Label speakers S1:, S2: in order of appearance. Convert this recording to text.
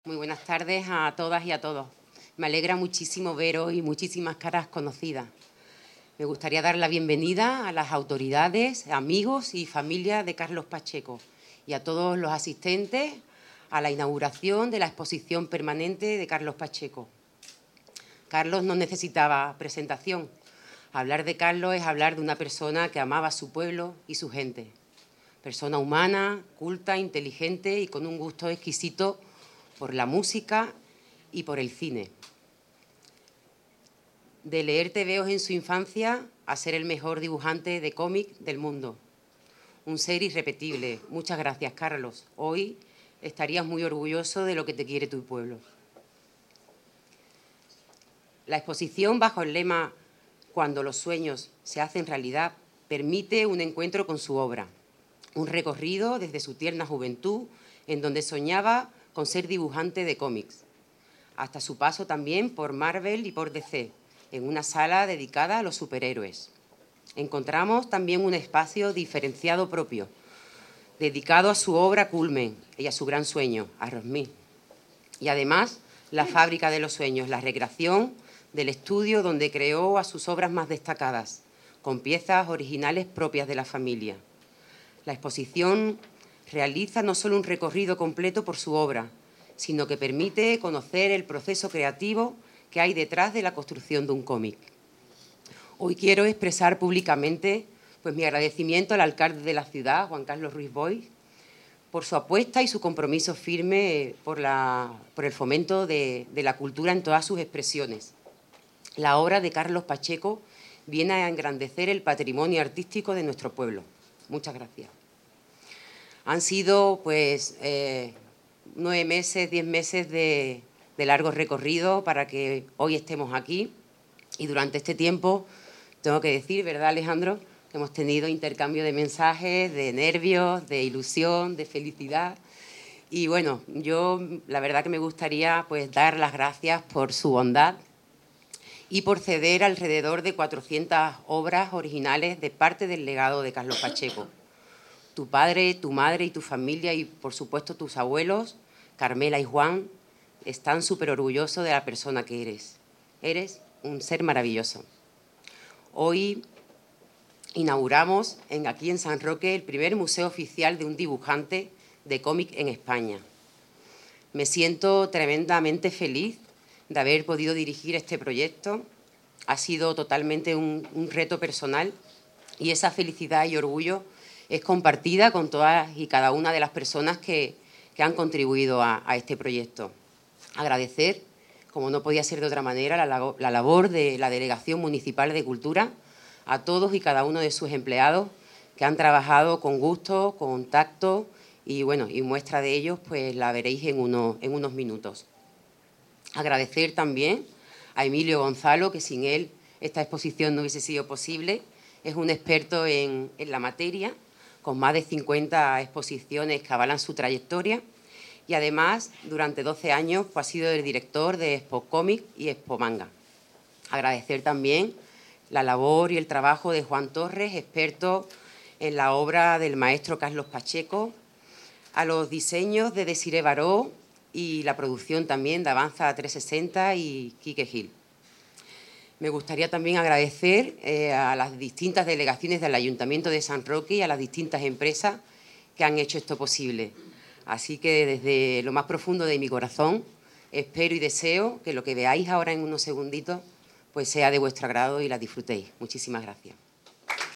S1: Muy buenas tardes a todas y a todos. Me alegra muchísimo ver hoy muchísimas caras conocidas. Me gustaría dar la bienvenida a las autoridades, amigos y familia de Carlos Pacheco y a todos los asistentes a la inauguración de la exposición permanente de Carlos Pacheco. Carlos no necesitaba presentación. Hablar de Carlos es hablar de una persona que amaba a su pueblo y su gente. Persona humana, culta, inteligente y con un gusto exquisito por la música y por el cine. De leer tebeos en su infancia a ser el mejor dibujante de cómic del mundo. Un ser irrepetible. Muchas gracias, Carlos. Hoy estarías muy orgulloso de lo que te quiere tu pueblo. La exposición bajo el lema «Cuando los sueños se hacen realidad» permite un encuentro con su obra, un recorrido desde su tierna juventud en donde soñaba con ser dibujante de cómics, hasta su paso también por Marvel y por DC, en una sala dedicada a los superhéroes. Encontramos también un espacio diferenciado propio, dedicado a su obra culmen y a su gran sueño, Aerosmith. Y además, la fábrica de los sueños, la recreación del estudio donde creó a sus obras más destacadas, con piezas originales propias de la familia. La exposición realiza no solo un recorrido completo por su obra, sino que permite conocer el proceso creativo que hay detrás de la construcción de un cómic. Hoy quiero expresar públicamente mi agradecimiento al alcalde de la ciudad, Juan Carlos Ruiz Boix, por su apuesta y su compromiso firme por el fomento de la cultura en todas sus expresiones. La obra de Carlos Pacheco viene a engrandecer el patrimonio artístico de nuestro pueblo. Muchas gracias. Han sido 9 meses, 10 meses de largo recorrido para que hoy estemos aquí. Y durante este tiempo, tengo que decir, ¿verdad, Alejandro?, que hemos tenido intercambio de mensajes, de nervios, de ilusión, de felicidad. Y bueno, yo la verdad que me gustaría dar las gracias por su bondad y por ceder alrededor de 400 obras originales de parte del legado de Carlos Pacheco. Tu padre, tu madre y tu familia y, por supuesto, tus abuelos, Carmela y Juan, están súper orgullosos de la persona que eres. Eres un ser maravilloso. Hoy inauguramos aquí en San Roque el primer museo oficial de un dibujante de cómic en España. Me siento tremendamente feliz de haber podido dirigir este proyecto. Ha sido totalmente un reto personal y esa felicidad y orgullo es compartida con todas y cada una de las personas que han contribuido a este proyecto. Agradecer, como no podía ser de otra manera, la labor de la Delegación Municipal de Cultura, a todos y cada uno de sus empleados que han trabajado con gusto, con tacto y muestra de ellos la veréis en unos minutos. Agradecer también a Emilio Gonzalo, que sin él esta exposición no hubiese sido posible. Es un experto en la materia, con más de 50 exposiciones que avalan su trayectoria y además durante 12 años ha sido el director de Expo Cómic y Expo Manga. Agradecer también la labor y el trabajo de Juan Torres, experto en la obra del maestro Carlos Pacheco, a los diseños de Desiré Baró y la producción también de Avanza 360 y Quique Gil. Me gustaría también agradecer a las distintas delegaciones del Ayuntamiento de San Roque y a las distintas empresas que han hecho esto posible. Así que desde lo más profundo de mi corazón espero y deseo que lo que veáis ahora en unos segunditos sea de vuestro agrado y la disfrutéis. Muchísimas gracias.